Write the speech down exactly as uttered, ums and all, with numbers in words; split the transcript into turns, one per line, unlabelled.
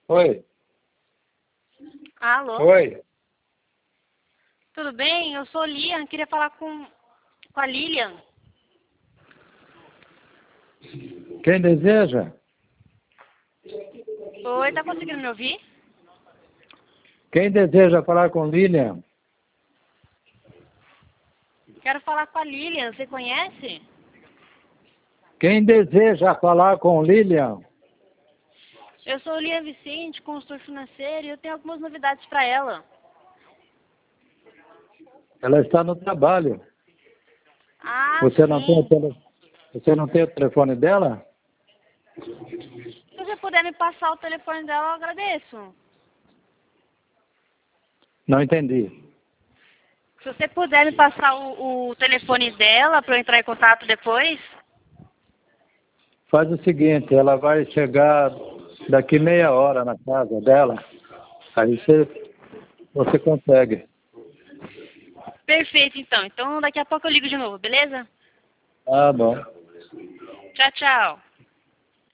Oi.
Alô?
Oi.
Tudo bem? Eu sou Lian, queria falar com, com a Lilian.
Quem deseja?
Oi, tá conseguindo me ouvir?
Quem deseja falar com Lilian?
Quero falar com a Lilian, você conhece?
Quem deseja falar com Lilian?
Eu sou Lian Vicente, consultor financeiro, e eu tenho algumas novidades para ela.
Ela está no trabalho.
Ah,
Você não tem o
sim.
tele... Você não tem o telefone dela?
Se você puder me passar o telefone dela, eu agradeço.
Não entendi.
Se você puder me passar o, o telefone dela para eu entrar em contato depois.
Faz o seguinte, ela vai chegar daqui meia hora na casa dela. Aí você, você consegue.
Perfeito, então. Então daqui a pouco eu ligo de novo, beleza?
Tá bom.
Tchau, tchau.